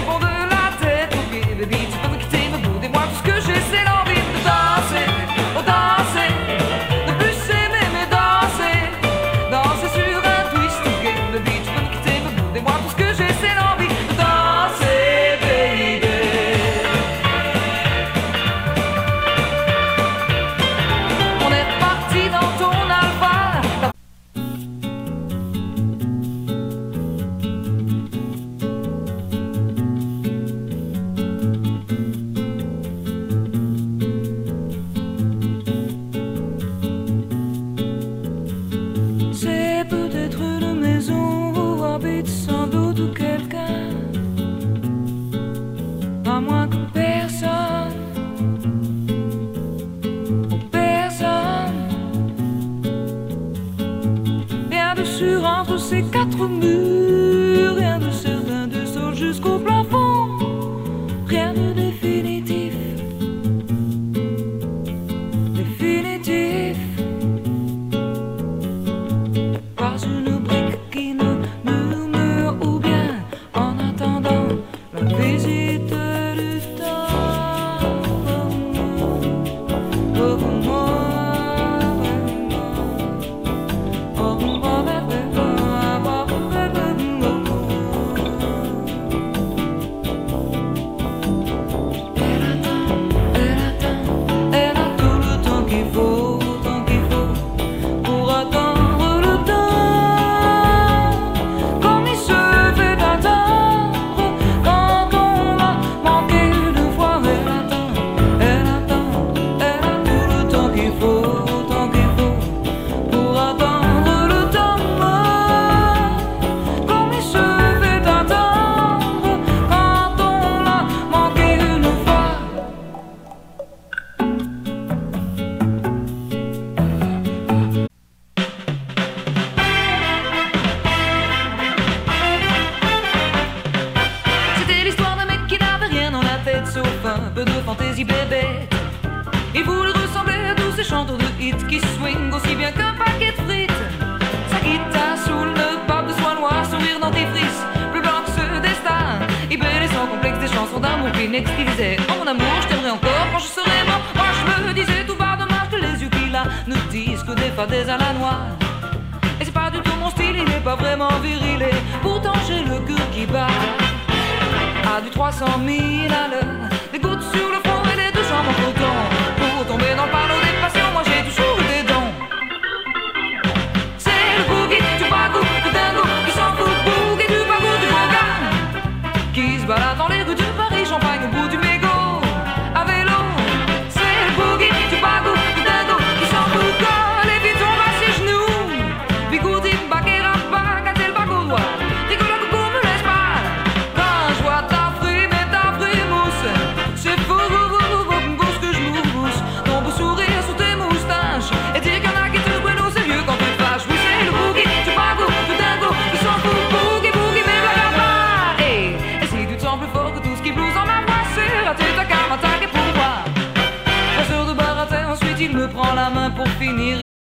fond de la tête. Ok, baby, tu peux me quitter, me bouder. Moi, tout ce que j'ai, c'est l'envie de danser, oh danser, de plus s'aimer, mais danser, danser sur un twist. Ok, baby, tu peux me quitter, me bouder. Moi, tout ce que j'ai, c'est l'envie de danser, baby. On est reparti dans ton alpha. C'est peut-être une maison où habite sans doute quelqu'un, à moins que personne, oh personne, rien de sûr entre ces quatre murs, rien de certain du sol jusqu'au plafond, rien de définitif, définitif. Pas une brique qui ne murmure ou bien en attendant la visite du temps. Elle a tout le temps qu'il faut pour attendre le temps, comme il se fait attendre quand on l'a manqué une fois. Elle a tout le temps qu'il faut pour attendre le temps, comme il se fait attendre quand on l'a manqué une fois. C'était l'histoire d'un mec qui n'avait rien dans la tête sauf un peu de fantaisie bébête. Il voulait ressembler à tous ces chanteurs de hits qui swing aussi bien qu'un paquet de frites. Sa guitare saoule, ne pas besoin noir, sourire dentifrice, plus blanc que ce destin. Il bêlait sans complexe des chansons d'amour Kleenex qui disaient oh mon amour, je t'aimerai encore quand je serai mort. Moi je me disais tout bas, dommage que les yeux qu'il a ne disent que des fadaises à la noix. Et c'est pas du tout mon style, il n'est pas vraiment viril, et pourtant j'ai le cœur qui bat à du 300 000 à l'heure. Des gouttes sur le front et les deux jambes en coton pour tomber dans le panneau des passions. Moi j'ai toujours des dons. C'est le boogie du bagou, du dingo qui s'en fout, boogie du bagou, du boga qui se balade dans les rues de Paris, Champagne au bout du mégot à vélo. C'est le boogie du bagou, du dingo qui s'en fout quand les filles tombent à ses genoux. Bigoudi, baguera, bagatelle, bagodois, rigolo, coucou, me laisse pas quand je vois ta fruit, mais ta fruit mousse. C'est fou, ce que je mousse, ton beau sourire sous tes moustaches, et dire qu'il y en a qui te bueno, c'est vieux quand tu te fâches. Oui, c'est le boogie du bagou, du dingo qui s'en fout, boogie, boogie, mais blablabla. Et si tu te sens plus fort que tout ce qui blouse en ma voix, c'est raté, ta qu'à m'attaquer pour moi. Passeur de baratin, ensuite il me prend la main pour finir.